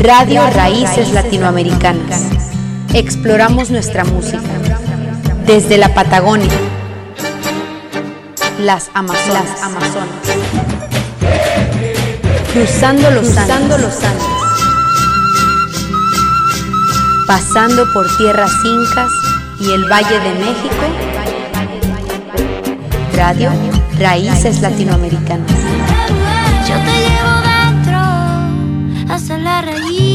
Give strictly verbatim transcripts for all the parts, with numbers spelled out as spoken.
Radio Raíces Latinoamericanas. Exploramos nuestra música desde la Patagonia, las Amazonas, las Amazonas. cruzando los cruzando Andes, los Andes, pasando por tierras incas y el Valle de México. Radio Raíces Latinoamericanas. Yo te llevo dentro hasta la raíz.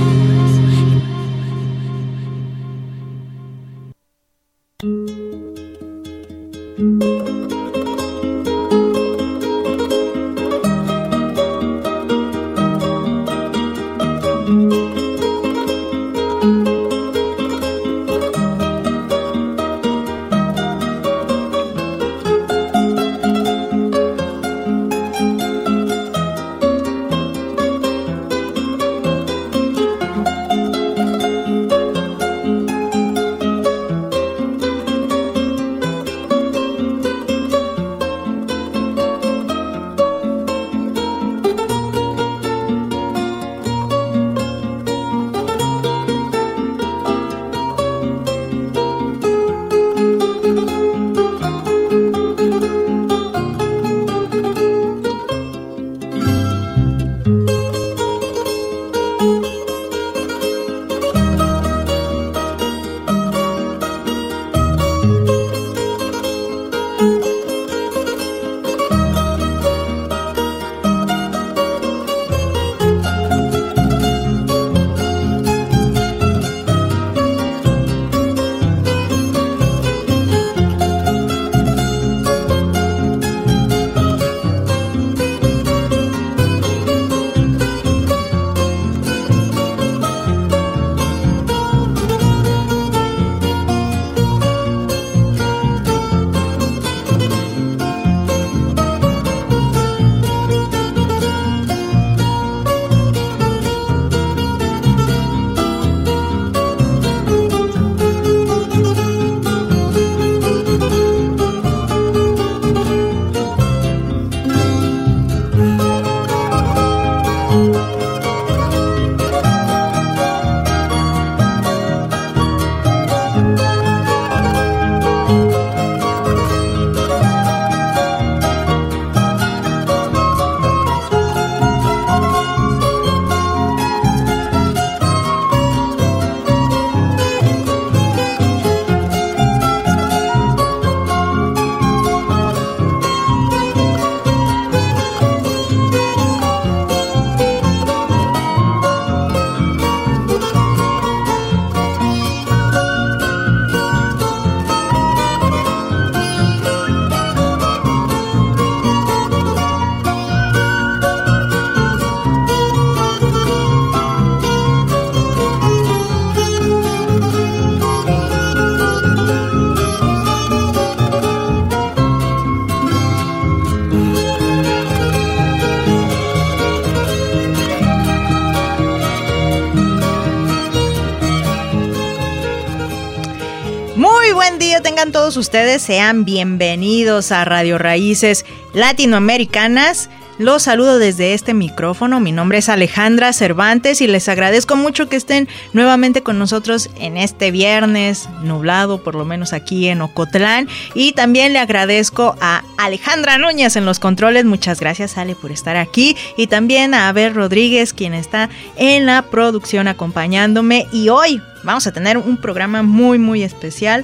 Tengan todos ustedes, sean bienvenidos a Radio Raíces Latinoamericanas. Los saludo desde este micrófono. Mi nombre es Alejandra Cervantes y les agradezco mucho que estén nuevamente con nosotros en este viernes nublado, por lo menos aquí en Ocotlán. Y también le agradezco a Alejandra Núñez en los controles. Muchas gracias, Ale, por estar aquí. Y también a Abel Rodríguez, quien está en la producción acompañándome. Y hoy vamos a tener un programa muy, muy especial,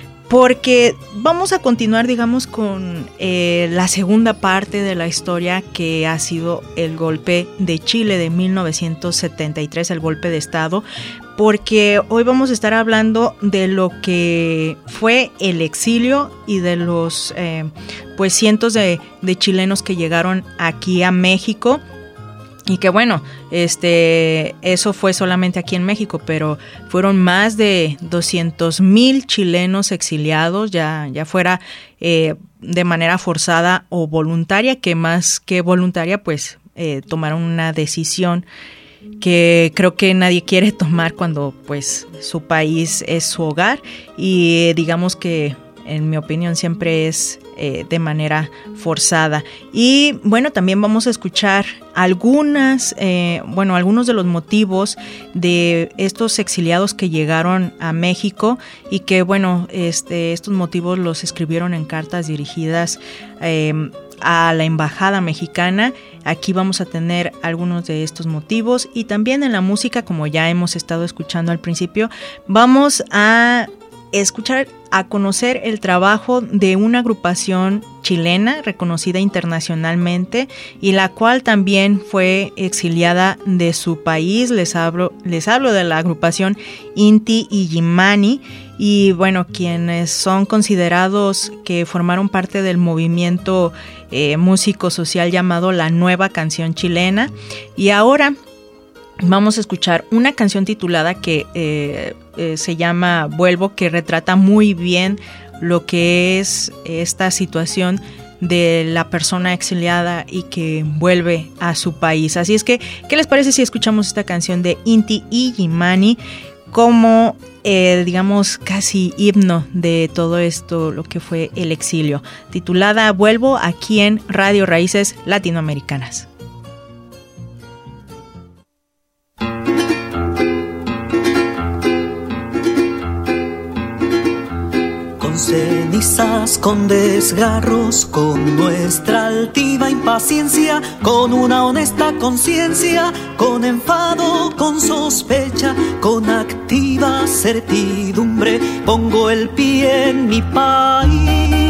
porque vamos a continuar, digamos, con eh, la segunda parte de la historia que ha sido el golpe de Chile de mil novecientos setenta y tres, el golpe de Estado, porque hoy vamos a estar hablando de lo que fue el exilio y de los eh, pues cientos de, de chilenos que llegaron aquí a México. Y que bueno, este, eso fue solamente aquí en México, pero fueron más de doscientos mil chilenos exiliados, ya, ya fuera eh, de manera forzada o voluntaria, que más que voluntaria, pues eh, tomaron una decisión que creo que nadie quiere tomar cuando pues su país es su hogar, y digamos que en mi opinión siempre es eh, de manera forzada. Y bueno, también vamos a escuchar algunas, eh, bueno, algunos de los motivos de estos exiliados que llegaron a México y que, bueno, este, estos motivos los escribieron en cartas dirigidas eh, a la embajada mexicana. Aquí vamos a tener algunos de estos motivos y también en la música, como ya hemos estado escuchando al principio, vamos a escuchar, a conocer el trabajo de una agrupación chilena reconocida internacionalmente y la cual también fue exiliada de su país. Les hablo, les hablo de la agrupación Inti Illimani. Y bueno, quienes son considerados que formaron parte del movimiento eh, músico social llamado La Nueva Canción Chilena. Y ahora vamos a escuchar una canción titulada que eh, eh, se llama Vuelvo, que retrata muy bien lo que es esta situación de la persona exiliada y que vuelve a su país. Así es que, ¿qué les parece si escuchamos esta canción de Inti Illimani como, eh, digamos, casi himno de todo esto, lo que fue el exilio? Titulada Vuelvo, aquí en Radio Raíces Latinoamericanas. Con cenizas, con desgarros, con nuestra altiva impaciencia, con una honesta conciencia, con enfado, con sospecha, con activa certidumbre, pongo el pie en mi país.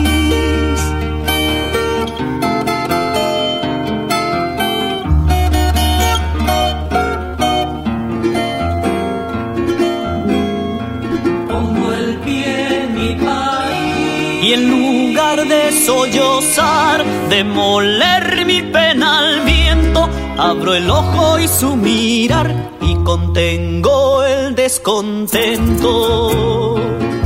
Y en lugar de sollozar, de moler mi pena al viento, abro el ojo y su mirar y contengo el descontento.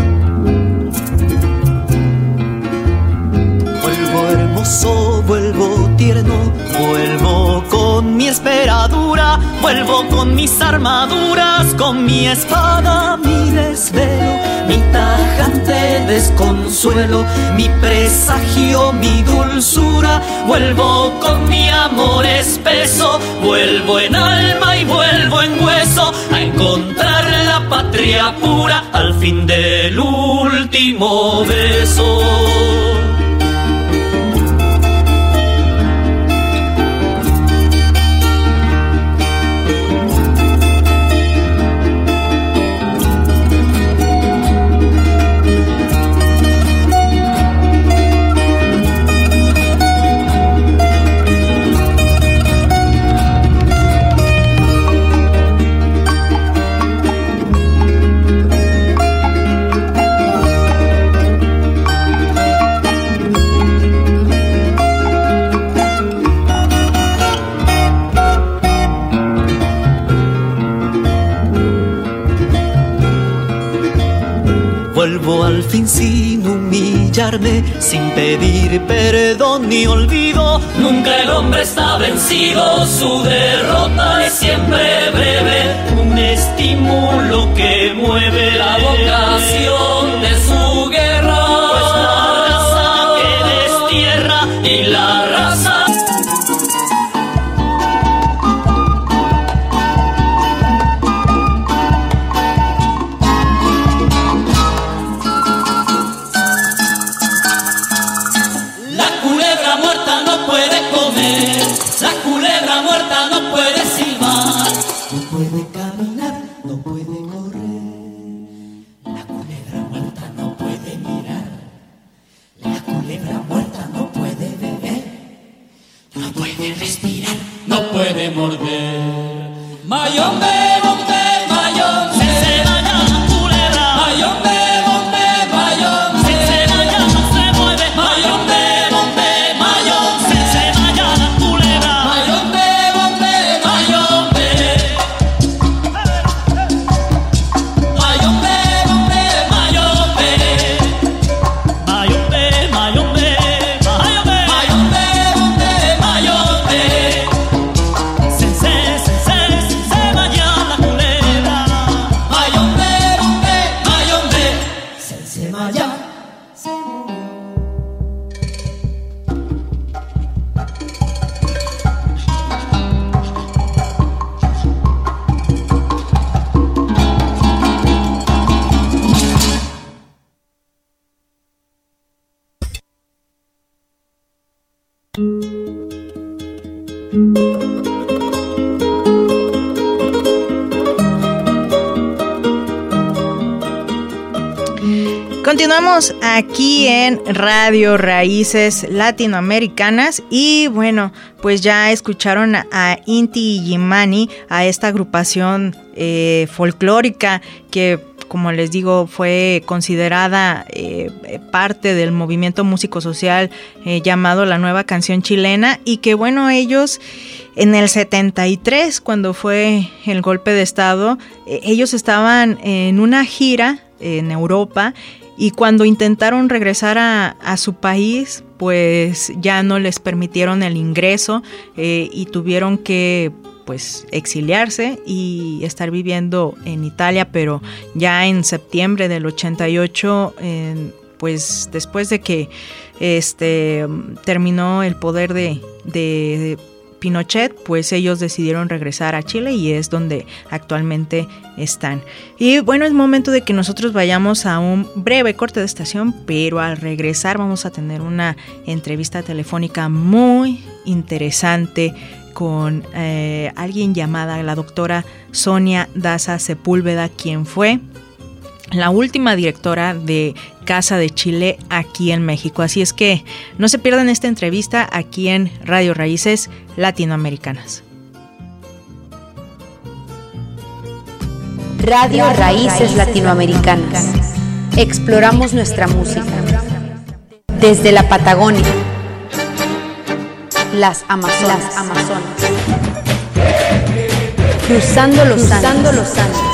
Vuelvo hermoso, vuelvo tierno, vuelvo con mi esperadura, vuelvo con mis armaduras, con mi espada, mi desvelo, mi tajante desconsuelo, mi presagio, mi dulzura. Vuelvo con mi amor espeso, vuelvo en alma y vuelvo en hueso a encontrar la patria pura al fin del último beso. Vuelvo al fin sin humillarme, sin pedir perdón ni olvido. Nunca el hombre está vencido, su derrota es siempre breve. Un estímulo que mueve la vocación de su guerra, pues la raza que destierra y la raza morder. Mayombe, monte, mayom, se se daña la culebra. Mayombe, monte, mayom, se se daña, no se mueve. Mayombe, monte, mayom, se se daña la culebra. Mayombe, monte, mayombe. Mayombe, monte, mayombe. Mayombe, mayombe, mayombe. Mayombe, monte, mayombe. Se se se se se vaya. Continuamos aquí en Radio Raíces Latinoamericanas y bueno, pues ya escucharon a Inti Illimani, a esta agrupación eh, folclórica que, como les digo, fue considerada eh, parte del movimiento músico-social eh, llamado La Nueva Canción Chilena, y que bueno, ellos en el setenta y tres, cuando fue el golpe de estado, eh, ellos estaban en una gira en Europa, y cuando intentaron regresar a, a su país, pues ya no les permitieron el ingreso eh, y tuvieron que pues exiliarse y estar viviendo en Italia, pero ya en septiembre del ochenta y ocho, eh, pues después de que este terminó el poder de, de Pinochet, pues ellos decidieron regresar a Chile y es donde actualmente están. Y bueno, es momento de que nosotros vayamos a un breve corte de estación, pero al regresar vamos a tener una entrevista telefónica muy interesante con eh, alguien llamada la doctora Sonia Daza Sepúlveda, quien fue la última directora de Casa de Chile aquí en México. Así es que no se pierdan esta entrevista aquí en Radio Raíces Latinoamericanas. Radio Raíces Latinoamericanas. Exploramos nuestra música. Desde la Patagonia, las Amazonas, las Amazonas. Cruzando los Cruzando Andes. los Andes.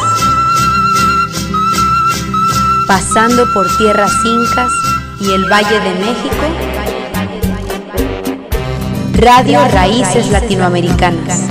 Pasando por tierras incas y el Valle de México. Radio Raíces Latinoamericanas.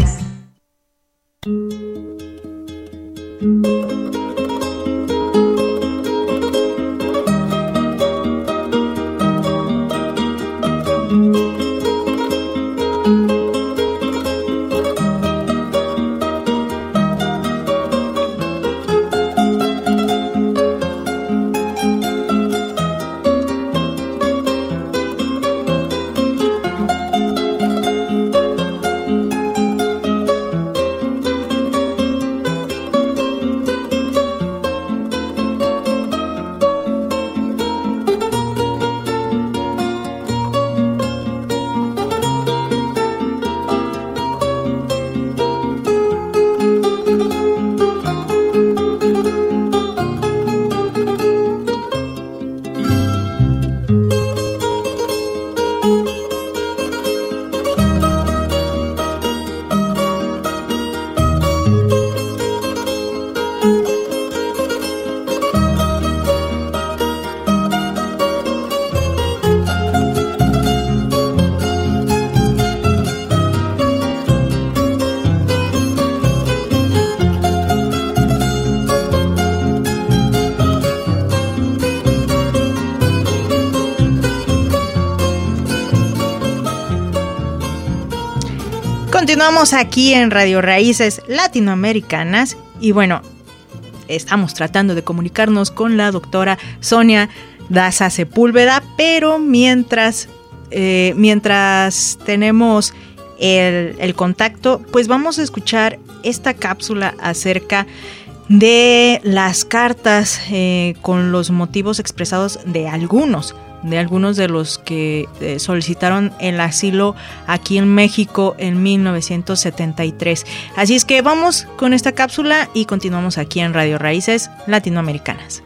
Continuamos aquí en Radio Raíces Latinoamericanas y bueno, estamos tratando de comunicarnos con la doctora Sonia Daza Sepúlveda, pero mientras, eh, mientras tenemos el, el contacto, pues vamos a escuchar esta cápsula acerca de las cartas eh, con los motivos expresados de algunos de algunos de los que eh, solicitaron el asilo aquí en México en mil novecientos setenta y tres. Así es que vamos con esta cápsula y continuamos aquí en Radio Raíces Latinoamericanas.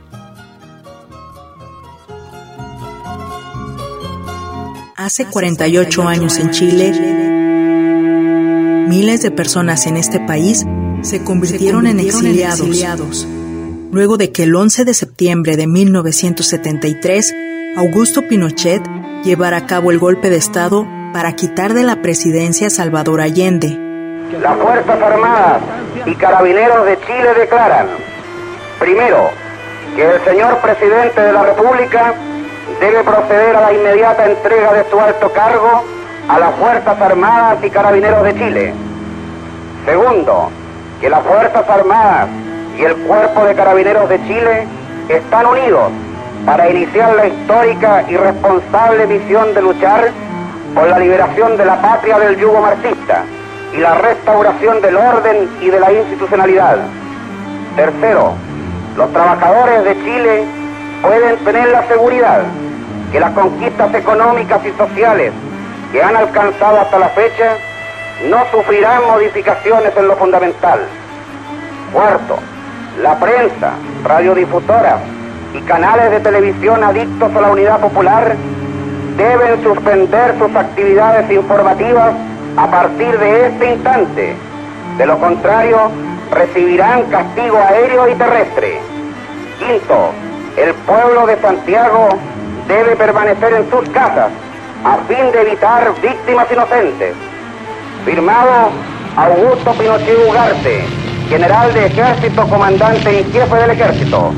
Hace cuarenta y ocho años en Chile, miles de personas en este país se convirtieron en exiliados, en exiliados, luego de que el once de septiembre de mil novecientos setenta y tres Augusto Pinochet llevara a cabo el golpe de Estado para quitar de la presidencia a Salvador Allende. Las Fuerzas Armadas y Carabineros de Chile declaran, primero, que el señor presidente de la República debe proceder a la inmediata entrega de su alto cargo a las Fuerzas Armadas y Carabineros de Chile. Segundo, que las Fuerzas Armadas y el Cuerpo de Carabineros de Chile están unidos para iniciar la histórica y responsable misión de luchar por la liberación de la patria del yugo marxista y la restauración del orden y de la institucionalidad. Tercero, los trabajadores de Chile pueden tener la seguridad que las conquistas económicas y sociales que han alcanzado hasta la fecha no sufrirán modificaciones en lo fundamental. Cuarto, la prensa, radiodifusoras y canales de televisión adictos a la unidad popular deben suspender sus actividades informativas a partir de este instante. De lo contrario, recibirán castigo aéreo y terrestre. Quinto, el pueblo de Santiago debe permanecer en sus casas a fin de evitar víctimas inocentes. Firmado Augusto Pinochet Ugarte, general de ejército, comandante en jefe del ejército.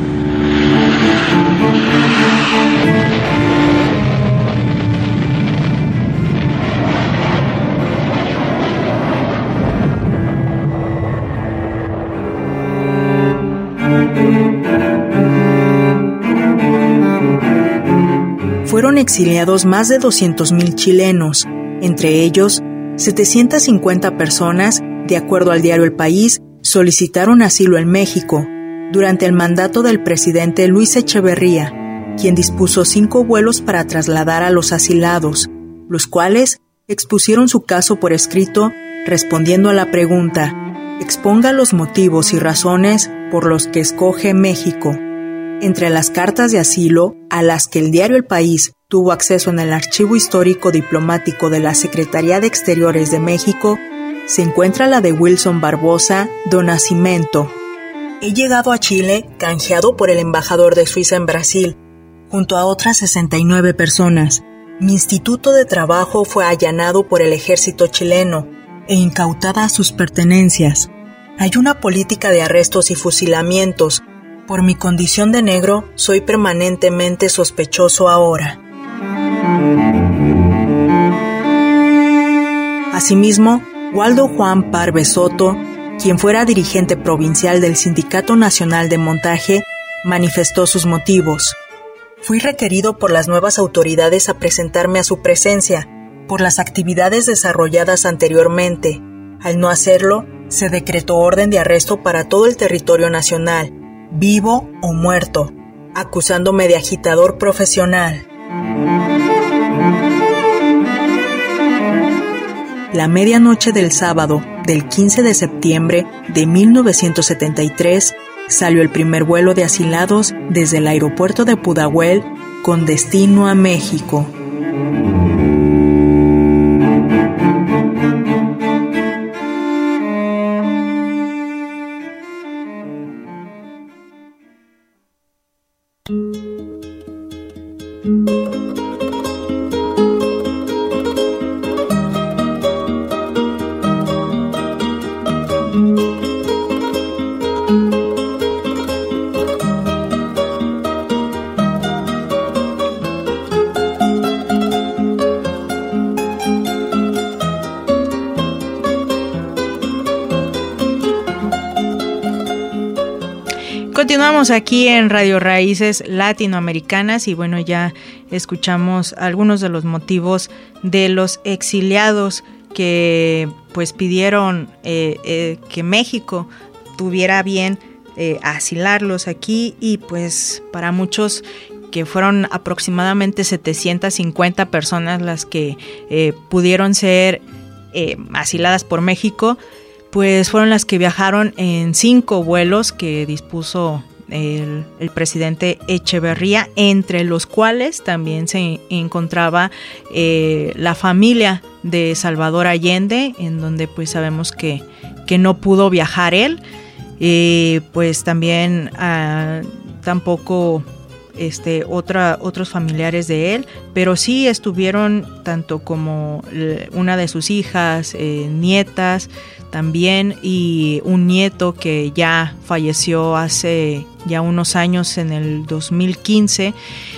Fueron exiliados más de doscientos mil chilenos, entre ellos setecientas cincuenta personas, de acuerdo al diario El País, solicitaron asilo en México durante el mandato del presidente Luis Echeverría, quien dispuso cinco vuelos para trasladar a los asilados, los cuales expusieron su caso por escrito respondiendo a la pregunta: exponga los motivos y razones por los que escoge México. Entre las cartas de asilo a las que el diario El País tuvo acceso en el Archivo Histórico Diplomático de la Secretaría de Exteriores de México, se encuentra la de Wilson Barbosa do Nascimento. He llegado a Chile canjeado por el embajador de Suiza en Brasil, junto a otras sesenta y nueve personas. Mi instituto de trabajo fue allanado por el ejército chileno e incautadas sus pertenencias. Hay una política de arrestos y fusilamientos. Por mi condición de negro, soy permanentemente sospechoso ahora. Asimismo, Waldo Juan Parve Soto, quien fuera dirigente provincial del Sindicato Nacional de Montaje, manifestó sus motivos. Fui requerido por las nuevas autoridades a presentarme a su presencia, por las actividades desarrolladas anteriormente. Al no hacerlo, se decretó orden de arresto para todo el territorio nacional, vivo o muerto, acusándome de agitador profesional. La medianoche del sábado, del quince de septiembre de mil novecientos setenta y tres, salió el primer vuelo de asilados desde el aeropuerto de Pudahuel con destino a México. Continuamos aquí en Radio Raíces Latinoamericanas y bueno, ya escuchamos algunos de los motivos de los exiliados que pues pidieron eh, eh, que México tuviera bien eh, asilarlos aquí, y pues para muchos, que fueron aproximadamente setecientas cincuenta personas las que eh, pudieron ser eh, asiladas por México, pues fueron las que viajaron en cinco vuelos que dispuso el, el presidente Echeverría, entre los cuales también se encontraba eh, la familia de Salvador Allende, en donde pues sabemos que, que no pudo viajar él, eh, pues también ah, tampoco este, otra, otros familiares de él, pero sí estuvieron tanto como una de sus hijas, eh, nietas, también, y un nieto que ya falleció hace ya unos años, en el dos mil quince.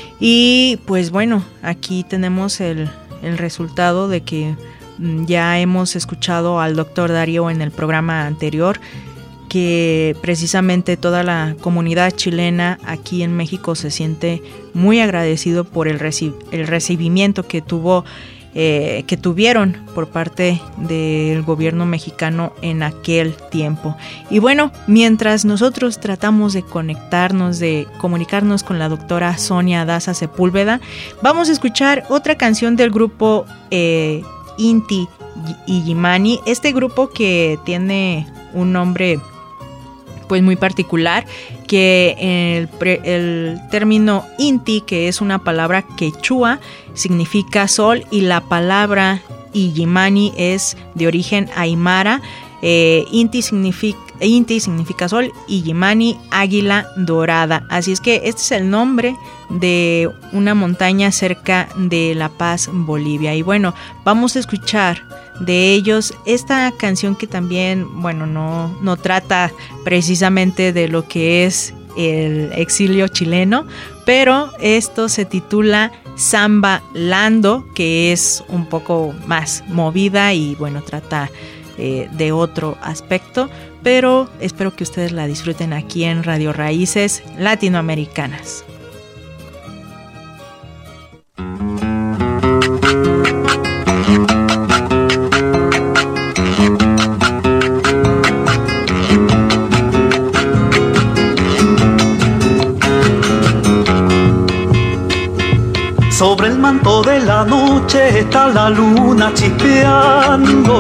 Y pues bueno, aquí tenemos el, el resultado de que ya hemos escuchado al doctor Darío en el programa anterior, que precisamente toda la comunidad chilena aquí en México se siente muy agradecido por el, reci- el recibimiento que tuvo eh, que tuvieron por parte del gobierno mexicano en aquel tiempo. Y bueno, mientras nosotros tratamos de conectarnos, de comunicarnos con la doctora Sonia Daza Sepúlveda, vamos a escuchar otra canción del grupo eh, Inti Illimani, este grupo que tiene un nombre pues muy particular, que el, el término Inti, que es una palabra quechua, significa sol, y la palabra Illimani es de origen aymara. eh, Inti significa Inti significa sol, Illimani águila dorada. Así es que este es el nombre de una montaña cerca de La Paz, Bolivia. Y bueno, vamos a escuchar de ellos esta canción que también, bueno, no, no trata precisamente de lo que es el exilio chileno, pero esto se titula Sambalando, que es un poco más movida y bueno, trata eh, de otro aspecto, pero espero que ustedes la disfruten aquí en Radio Raíces Latinoamericanas. Sobre el manto de la noche está la luna chispeando.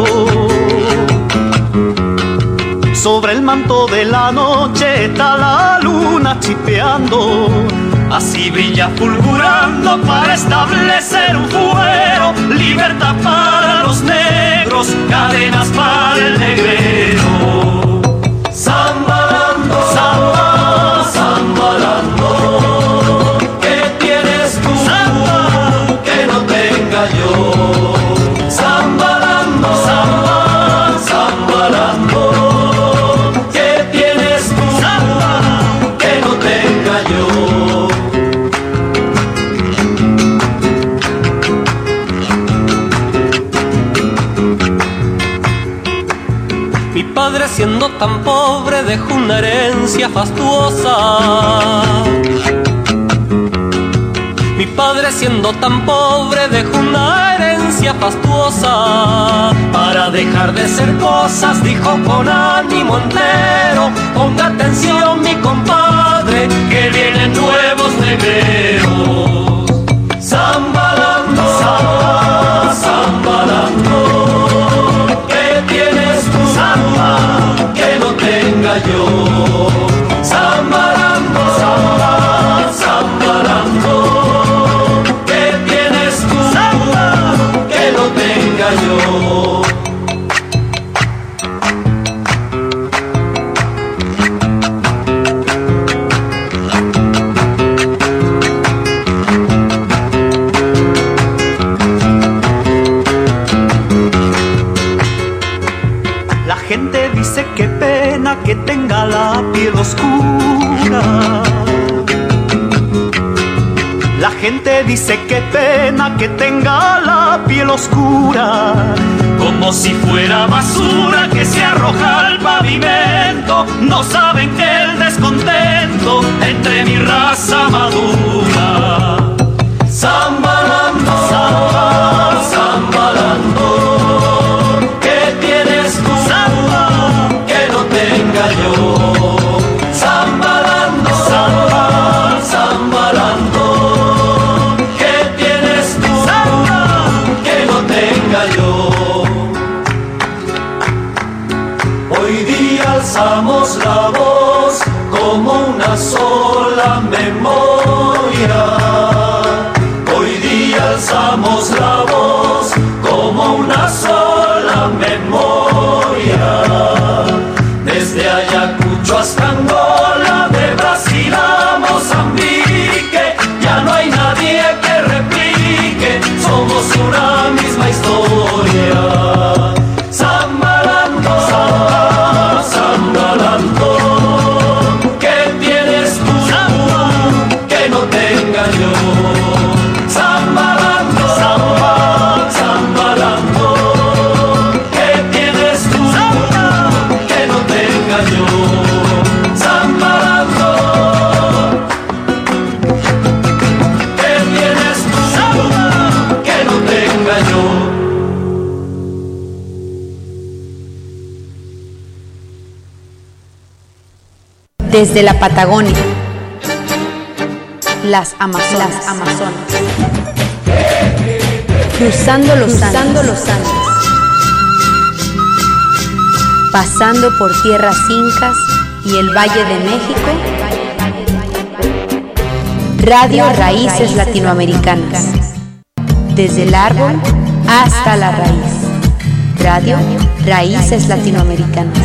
Sobre el manto de la noche está la luna chispeando. Así brilla fulgurando para establecer un fuero. Libertad para los negros, cadenas para el negrero. Sambalando, samba, sambalando. ¿Qué tienes tú samba que no tenga yo? Sambalando, samba, sambalando. ¿Qué tienes tú samba que no tenga yo? Mi padre, siendo tan pobre, dejó una herencia fastuosa. Mi padre, siendo tan pobre, dejó una herencia fastuosa. Para dejar de ser cosas, dijo con ánimo entero: ponga atención, mi compadre, que vienen nuevos negreros. Sambalando, samba, sambalando. Samba que no tenga yo. Sambalando, samba, sambalando. ¿Qué tienes tú samba que no tenga yo? Dice qué pena que tenga la piel oscura. La gente dice qué pena que tenga la piel oscura. Como si fuera basura que se arroja al pavimento. No saben que el descontento entre mi raza madura. Sambalando, samba, sambalando. Yo, sambalando, samba, sambalando. ¿Qué tienes tú samba que no tenga yo? Hoy día alzamos la voz como una sola memoria. Hoy día alzamos la voz como una sola memoria. Desde Ayacucho hasta Angola, de Brasil a Mozambique, ya no hay nadie que replique, somos una misma historia. Sambalando, samba, sambalando. ¿Qué tienes tú samba que no tenga yo? Sambalando, samba, sambalando. ¿Qué tienes tú samba que no tenga yo? Samba Desde la Patagonia, las Amazonas, las Amazonas. Cruzando los, cruzando los Andes, pasando por tierras incas y el Valle de México. Radio Raíces Latinoamericanas. Desde el árbol hasta la raíz. Radio Raíces Latinoamericanas.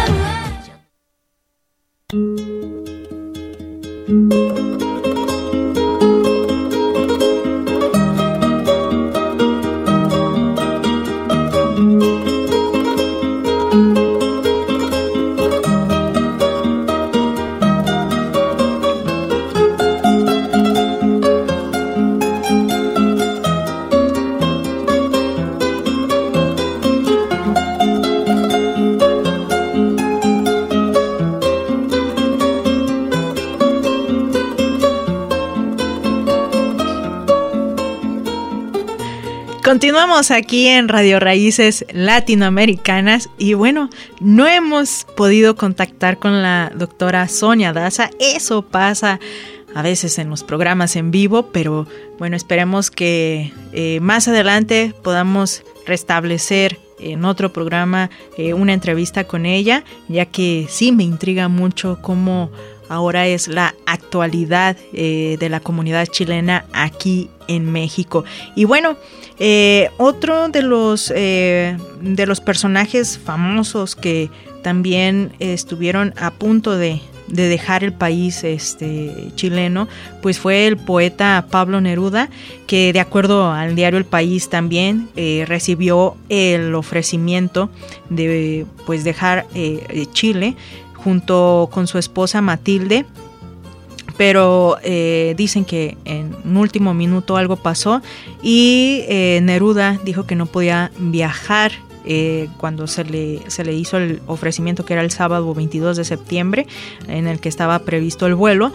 Continuamos aquí en Radio Raíces Latinoamericanas y bueno, no hemos podido contactar con la doctora Sonia Daza. Eso pasa a veces en los programas en vivo, pero bueno, esperemos que eh, más adelante podamos restablecer en otro programa eh, una entrevista con ella, ya que sí me intriga mucho cómo ahora es la actualidad eh, de la comunidad chilena aquí en México. Y bueno, eh, otro de los, eh, de los personajes famosos que también estuvieron a punto de, de dejar el país este, chileno, pues fue el poeta Pablo Neruda, que de acuerdo al diario El País también eh, recibió el ofrecimiento de pues, dejar eh, Chile junto con su esposa Matilde, pero eh, dicen que en un último minuto algo pasó y eh, Neruda dijo que no podía viajar eh, cuando se le, se le hizo el ofrecimiento, que era el sábado veintidós de septiembre, en el que estaba previsto el vuelo.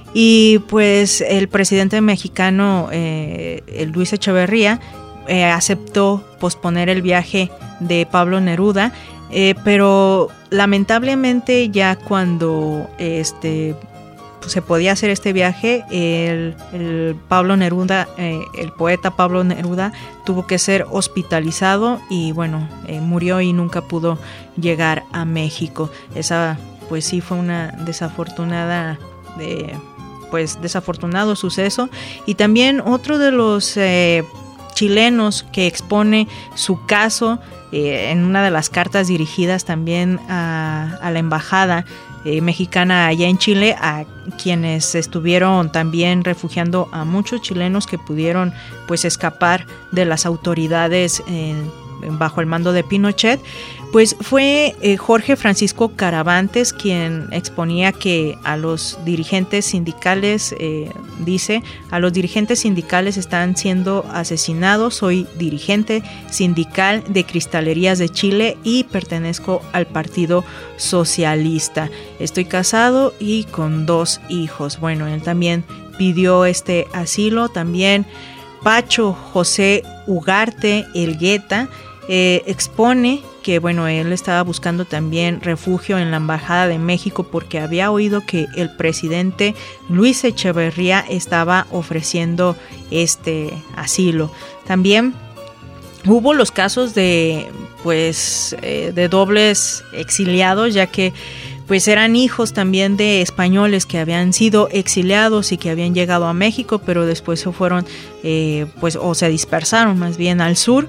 Y pues el presidente mexicano, eh, el Luis Echeverría, eh, aceptó posponer el viaje de Pablo Neruda, eh, pero lamentablemente ya cuando este se podía hacer este viaje, el, el Pablo Neruda, eh, el poeta Pablo Neruda tuvo que ser hospitalizado y bueno, eh, murió y nunca pudo llegar a México. Esa pues sí fue una desafortunada eh, pues desafortunado suceso. Y también otro de los eh, chilenos que expone su caso eh, en una de las cartas dirigidas también a, a la embajada Eh, mexicana allá en Chile, a quienes estuvieron también refugiando a muchos chilenos que pudieron pues escapar de las autoridades eh, bajo el mando de Pinochet, pues fue eh, Jorge Francisco Caravantes quien exponía que a los dirigentes sindicales, eh, dice, a los dirigentes sindicales están siendo asesinados. Soy dirigente sindical de Cristalerías de Chile y pertenezco al Partido Socialista. Estoy casado y con dos hijos. Bueno, él también pidió este asilo. También Pacho José Ugarte Elgueta eh, expone que bueno, él estaba buscando también refugio en la Embajada de México porque había oído que el presidente Luis Echeverría estaba ofreciendo este asilo. También hubo los casos de pues eh, de dobles exiliados, ya que pues eran hijos también de españoles que habían sido exiliados y que habían llegado a México, pero después se fueron eh, pues o se dispersaron más bien al sur.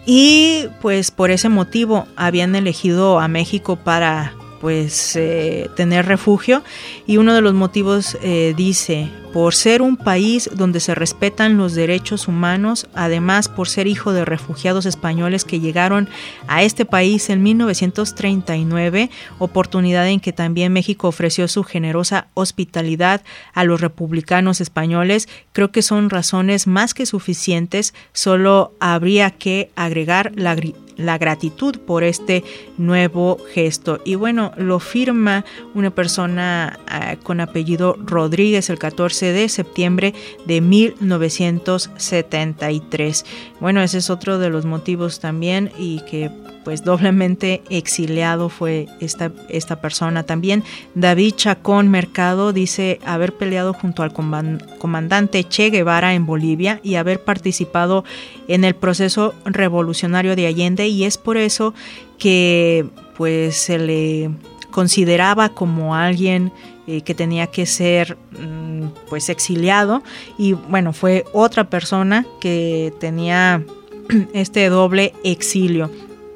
Y pues por ese motivo habían elegido a México para pues eh, tener refugio. Y uno de los motivos eh, dice, por ser un país donde se respetan los derechos humanos, además por ser hijo de refugiados españoles que llegaron a este país en mil novecientos treinta y nueve, oportunidad en que también México ofreció su generosa hospitalidad a los republicanos españoles. Creo que son razones más que suficientes, solo habría que agregar la la gratitud por este nuevo gesto. Y bueno, lo firma una persona uh, con apellido Rodríguez el catorce de septiembre de mil novecientos setenta y tres. Bueno, ese es otro de los motivos también, y que pues doblemente exiliado fue esta, esta persona. También David Chacón Mercado dice haber peleado junto al comandante Che Guevara en Bolivia y haber participado en el proceso revolucionario de Allende, y es por eso que pues se le consideraba como alguien eh, que tenía que ser mm, pues exiliado. Y bueno, fue otra persona que tenía este doble exilio.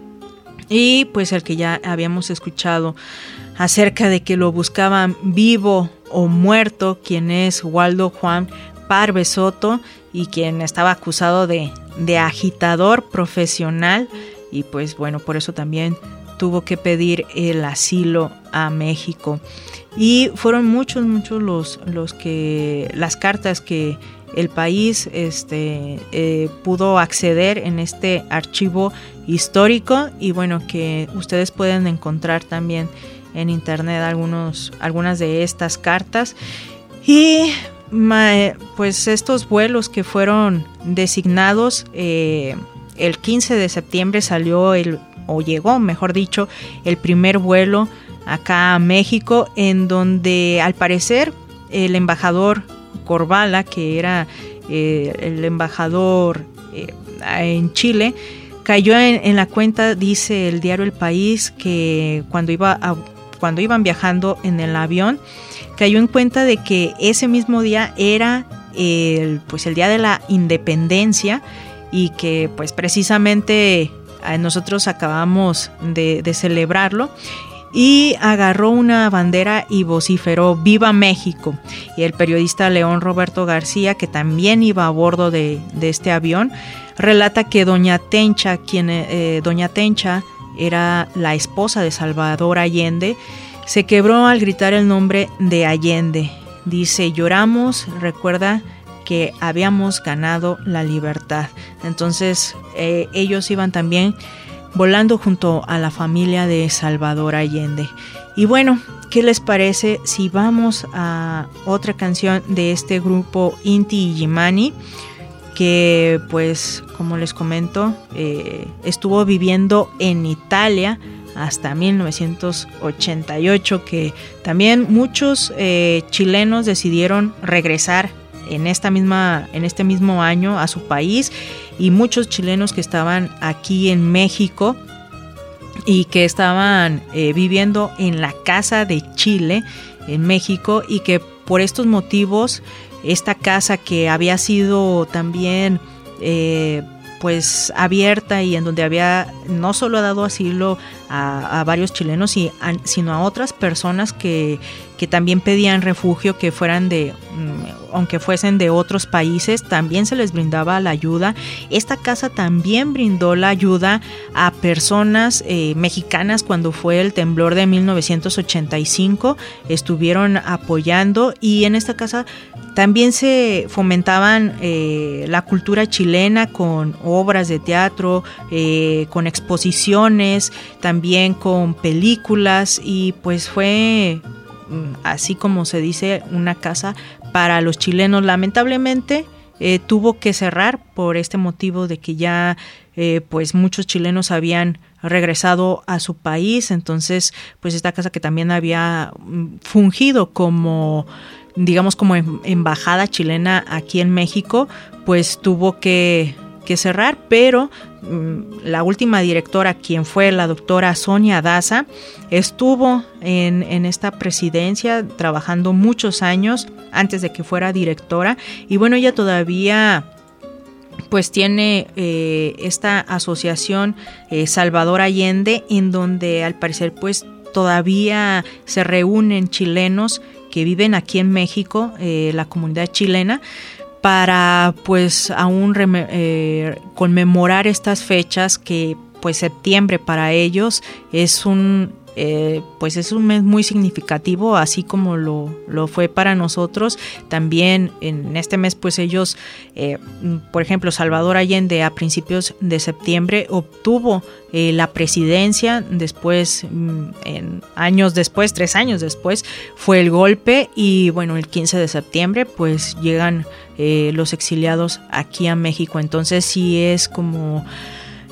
Y pues el que ya habíamos escuchado acerca de que lo buscaban vivo o muerto, quien es Waldo Juan Parve Soto, y quien estaba acusado de, de agitador profesional, y pues bueno, por eso también tuvo que pedir el asilo a México. Y fueron muchos, muchos los, los que, las cartas que el país este, eh, pudo acceder en este archivo histórico, y bueno, que ustedes pueden encontrar también en internet algunos, algunas de estas cartas. Y pues estos vuelos que fueron designados, eh, el quince de septiembre salió el, o llegó, mejor dicho, el primer vuelo acá a México, en donde al parecer el embajador Corvala, que era eh, el embajador eh, en Chile, cayó en, en la cuenta, dice el diario El País, que cuando iba a, cuando iban viajando en el avión, cayó en cuenta de que ese mismo día era el, pues el día de la independencia, y que pues precisamente nosotros acabamos de, de celebrarlo, y agarró una bandera y vociferó "Viva México". Y el periodista León Roberto García, que también iba a bordo de, de este avión, relata que doña Tencha, quien eh, doña Tencha era la esposa de Salvador Allende, se quebró al gritar el nombre de Allende. Dice: "Lloramos, recuerda que habíamos ganado la libertad". Entonces eh, ellos iban también volando junto a la familia de Salvador Allende. Y bueno, ¿qué les parece si vamos a otra canción de este grupo Inti Illimani, que pues como les comento eh, estuvo viviendo en Italia hasta mil novecientos ochenta y ocho, que también muchos eh, chilenos decidieron regresar en esta misma en este mismo año a su país, y muchos chilenos que estaban aquí en México y que estaban eh, viviendo en la Casa de Chile en México, y que por estos motivos esta casa, que había sido también eh, pues abierta, y en donde había no solo dado asilo a, a varios chilenos, y a, sino a otras personas que, que también pedían refugio, que fueran de, aunque fuesen de otros países, también se les brindaba la ayuda. Esta casa también brindó la ayuda a personas eh, mexicanas cuando fue el temblor de mil novecientos ochenta y cinco, estuvieron apoyando, y en esta casa también se fomentaban eh, la cultura chilena con obras de teatro, eh, con exposiciones, también con películas, y pues fue, así como se dice, una casa para los chilenos. Lamentablemente eh, tuvo que cerrar por este motivo de que ya eh, pues muchos chilenos habían regresado a su país. Entonces pues esta casa, que también había fungido como, digamos, como embajada chilena aquí en México, pues tuvo que, que cerrar. Pero mmm, la última directora, quien fue la doctora Sonia Daza, estuvo en, en esta presidencia trabajando muchos años antes de que fuera directora, y bueno, ella todavía pues tiene eh, esta asociación eh, Salvador Allende, en donde al parecer pues todavía se reúnen chilenos que viven aquí en México, eh, la comunidad chilena, para pues aún rem- eh, conmemorar estas fechas, que pues septiembre para ellos es un eh, pues es un mes muy significativo, así como lo, lo fue para nosotros. También en este mes pues ellos, eh, por ejemplo, Salvador Allende a principios de septiembre obtuvo eh, la presidencia. Después, en años después, tres años después, fue el golpe, y bueno, el quince de septiembre pues llegan eh, los exiliados aquí a México. Entonces sí es como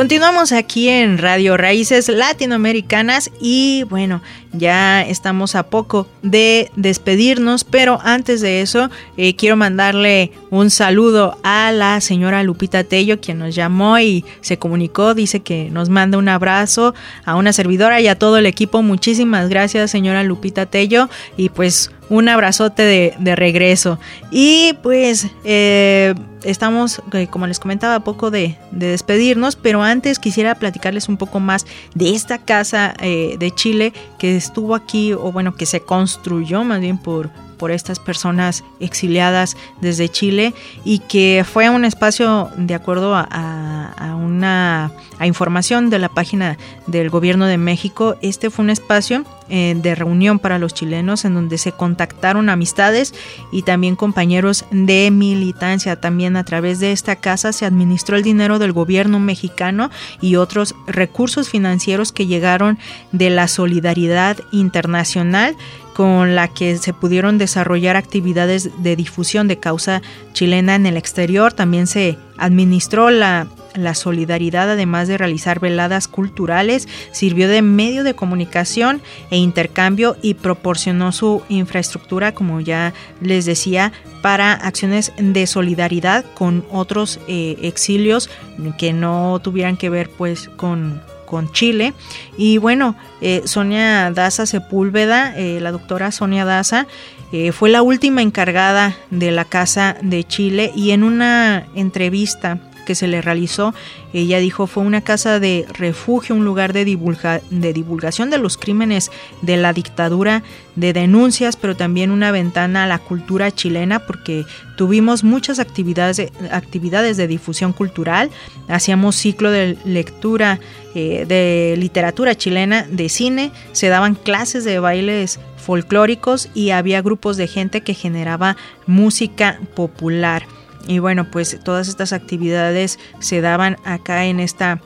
Continuamos aquí en Radio Raíces Latinoamericanas y bueno, ya estamos a poco de despedirnos, pero antes de eso eh, quiero mandarle un saludo a la señora Lupita Tello, quien nos llamó y se comunicó, dice que nos manda un abrazo a una servidora y a todo el equipo. Muchísimas gracias, señora Lupita Tello, y pues un abrazote de, de regreso. Y pues eh, estamos, eh, como les comentaba, a poco de, de despedirnos, pero antes quisiera platicarles un poco más de esta casa eh, de Chile que estuvo aquí, o bueno, que se construyó más bien por, por estas personas exiliadas desde Chile, y que fue un espacio, de acuerdo a, a, a una a información de la página del Gobierno de México, este fue un espacio eh, de reunión para los chilenos en donde se contactaron amistades y también compañeros de militancia. También a través de esta casa se administró el dinero del gobierno mexicano y otros recursos financieros que llegaron de la solidaridad internacional, con la que se pudieron desarrollar actividades de difusión de causa chilena en el exterior. También se administró la, la solidaridad, además de realizar veladas culturales, sirvió de medio de comunicación e intercambio y proporcionó su infraestructura, como ya les decía, para acciones de solidaridad con otros eh, exilios que no tuvieran que ver pues con... con Chile. Y bueno, eh, Sonia Daza Sepúlveda, eh, la doctora Sonia Daza, eh, fue la última encargada de la Casa de Chile, y en una entrevista que se le realizó, ella dijo: fue una casa de refugio, un lugar de, divulga, de divulgación de los crímenes de la dictadura, de denuncias, pero también una ventana a la cultura chilena, porque tuvimos muchas actividades de, actividades de difusión cultural, hacíamos ciclo de lectura eh, de literatura chilena, de cine, se daban clases de bailes folclóricos y había grupos de gente que generaba música popular. Y bueno, pues todas estas actividades se daban acá en esta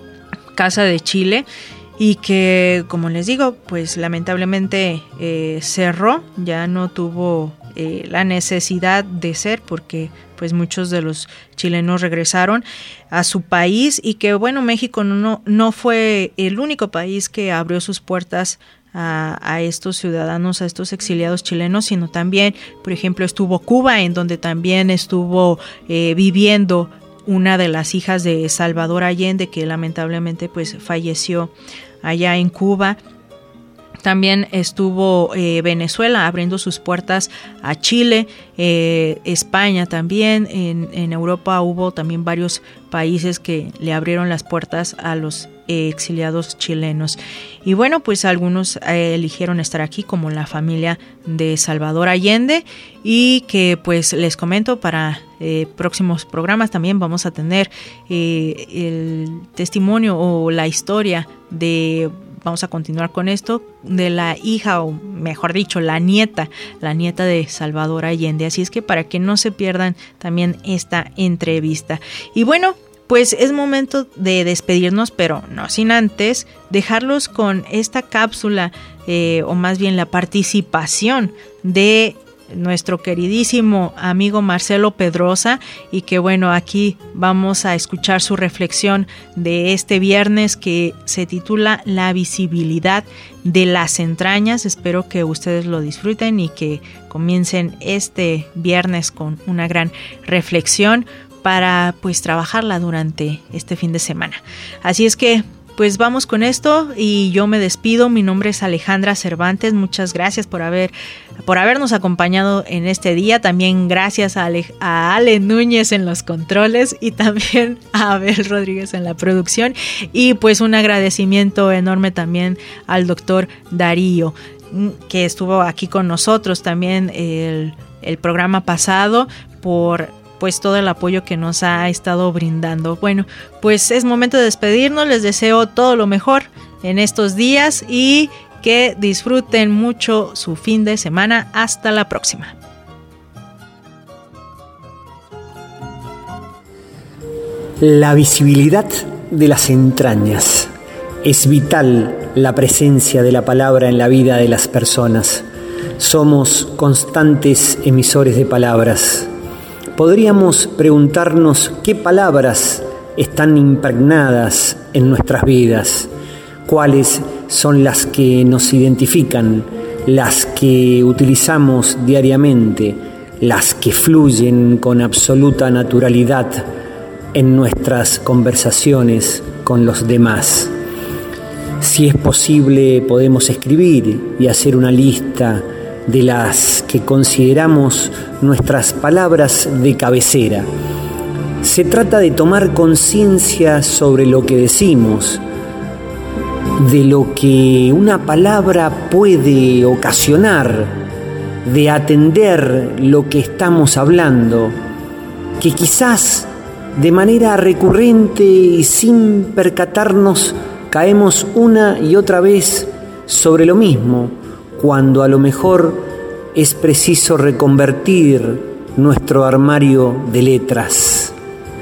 Casa de Chile, y que, como les digo, pues lamentablemente eh, cerró, ya no tuvo eh, la necesidad de ser, porque pues muchos de los chilenos regresaron a su país, y que bueno, México no, no fue el único país que abrió sus puertas A, a estos ciudadanos, a estos exiliados chilenos, sino también, por ejemplo, estuvo Cuba, en donde también estuvo eh, viviendo una de las hijas de Salvador Allende, que lamentablemente pues falleció allá en Cuba. También estuvo eh, Venezuela abriendo sus puertas a Chile, eh, España también, en, en Europa hubo también varios países que le abrieron las puertas a los eh, exiliados chilenos. Y bueno, pues algunos eh, eligieron estar aquí, como la familia de Salvador Allende, y que pues les comento, para eh, próximos programas también vamos a tener eh, el testimonio o la historia de... Vamos a continuar con esto, de la hija, o mejor dicho, la nieta, la nieta de Salvador Allende. Así es que para que no se pierdan también esta entrevista. Y bueno, pues es momento de despedirnos, pero no sin antes dejarlos con esta cápsula, eh, o más bien la participación de nuestro queridísimo amigo Marcelo Pedrosa, y que bueno, aquí vamos a escuchar su reflexión de este viernes, que se titula La visibilidad de las entrañas. Espero que ustedes lo disfruten y que comiencen este viernes con una gran reflexión para pues trabajarla durante este fin de semana. Así es que pues vamos con esto, y yo me despido. Mi nombre es Alejandra Cervantes. Muchas gracias por haber por habernos acompañado en este día. También gracias a Ale, a Ale Núñez en los controles, y también a Abel Rodríguez en la producción. Y pues un agradecimiento enorme también al doctor Darío, que estuvo aquí con nosotros también el, el programa pasado, por pues todo el apoyo que nos ha estado brindando. Bueno, pues es momento de despedirnos. Les deseo todo lo mejor en estos días y que disfruten mucho su fin de semana. Hasta la próxima. La visibilidad de las entrañas. Es vital la presencia de la palabra en la vida de las personas. Somos constantes emisores de palabras. Podríamos preguntarnos qué palabras están impregnadas en nuestras vidas, cuáles son las que nos identifican, las que utilizamos diariamente, las que fluyen con absoluta naturalidad en nuestras conversaciones con los demás. Si es posible, podemos escribir y hacer una lista de las que consideramos nuestras palabras de cabecera. Se trata de tomar conciencia sobre lo que decimos, de lo que una palabra puede ocasionar, de atender lo que estamos hablando, que quizás de manera recurrente y sin percatarnos caemos una y otra vez sobre lo mismo, cuando a lo mejor es preciso reconvertir nuestro armario de letras.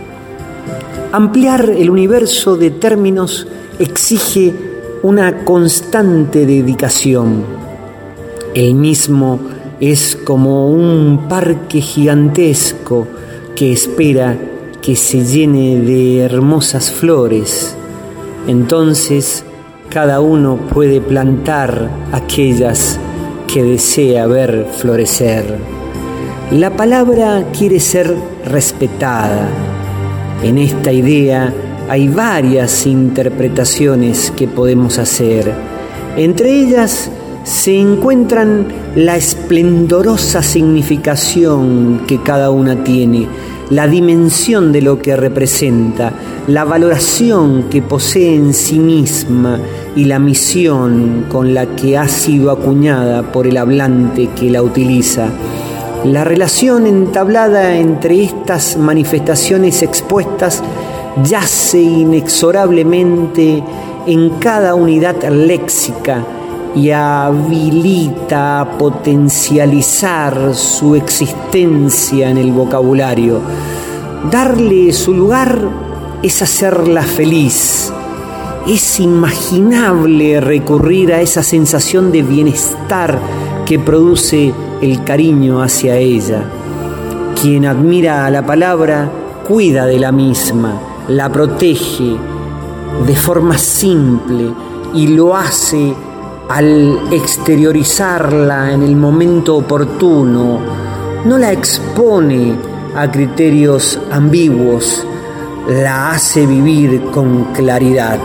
Ampliar el universo de términos exige una constante dedicación. El mismo es como un parque gigantesco que espera que se llene de hermosas flores. Entonces, cada uno puede plantar aquellas que desea ver florecer. La palabra quiere ser respetada. En esta idea hay varias interpretaciones que podemos hacer. Entre ellas se encuentran la esplendorosa significación que cada una tiene, la dimensión de lo que representa, la valoración que posee en sí misma y la misión con la que ha sido acuñada por el hablante que la utiliza. La relación entablada entre estas manifestaciones expuestas yace inexorablemente en cada unidad léxica y habilita a potencializar su existencia en el vocabulario. Darle su lugar es hacerla feliz. Es imaginable recurrir a esa sensación de bienestar que produce el cariño hacia ella. Quien admira a la palabra cuida de la misma, la protege de forma simple y lo hace al exteriorizarla en el momento oportuno. No la expone a criterios ambiguos, la hace vivir con claridad.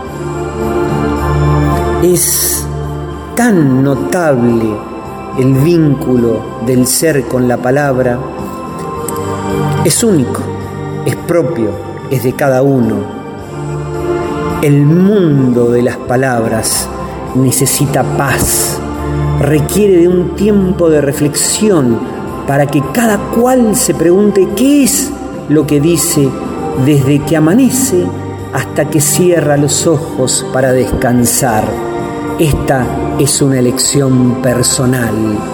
Es tan notable el vínculo del ser con la palabra. Es único, es propio, es de cada uno. El mundo de las palabras necesita paz, requiere de un tiempo de reflexión para que cada cual se pregunte qué es lo que dice desde que amanece hasta que cierra los ojos para descansar. Esta es una elección personal.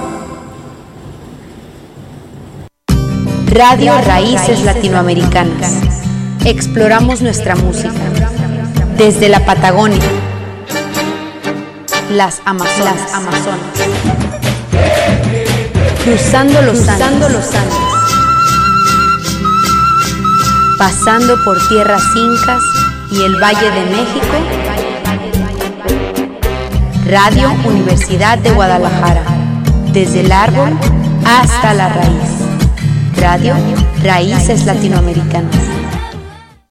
Radio Raíces Latinoamericanas. Exploramos nuestra música desde la Patagonia, las Amazonas, las Amazonas. cruzando los Cruzando Andes, los Andes, pasando por tierras incas y el Valle de México. Radio Universidad de Guadalajara, desde el árbol hasta la raíz. Radio Raíces Latinoamericanas.